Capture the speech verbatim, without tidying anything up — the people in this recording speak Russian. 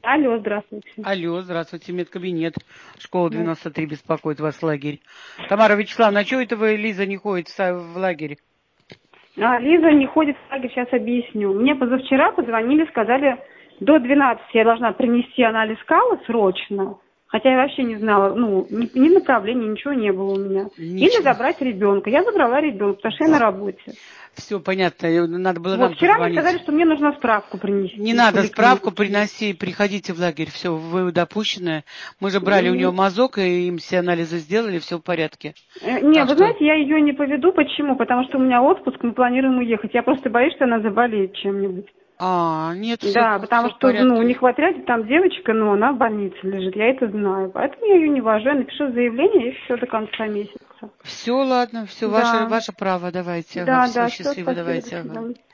Алло, здравствуйте. Алло, здравствуйте, медкабинет. Школа Да. девяносто три беспокоит вас, лагерь. Тамара Вячеславовна, а чего это вы, Лиза, не ходит в лагерь? А, Лиза не ходит в лагерь, сейчас объясню. Мне позавчера позвонили, сказали, до двенадцати я должна принести анализ кала срочно. Хотя я вообще не знала, ну, ни, ни направления, ничего не было у меня. Ничего. Или забрать ребенка. Я забрала ребенка, потому что я на работе. Все понятно, надо было Вот, нам вчера позвонить. мне сказали, что мне нужно справку принести. Не надо справку приноси, приходите в лагерь, все, вы допущенные. Мы же брали у нее мазок, и им все анализы сделали, все в порядке. Не, так вы что... знаете, я ее не поведу. Почему? Потому что у меня отпуск, мы планируем уехать. Я просто боюсь, что она заболеет чем-нибудь. А, нет, все, Да, потому все в что, порядке. ну, у них в отряде там девочка, но она в больнице лежит, я это знаю. Поэтому я ее не вожу, я напишу заявление и все до конца месяца. Все, ладно, все, Да. ваше, ваше право, давайте. Да, Ага, все, да, все, счастливо, спасибо, до давайте. Ага. свидания.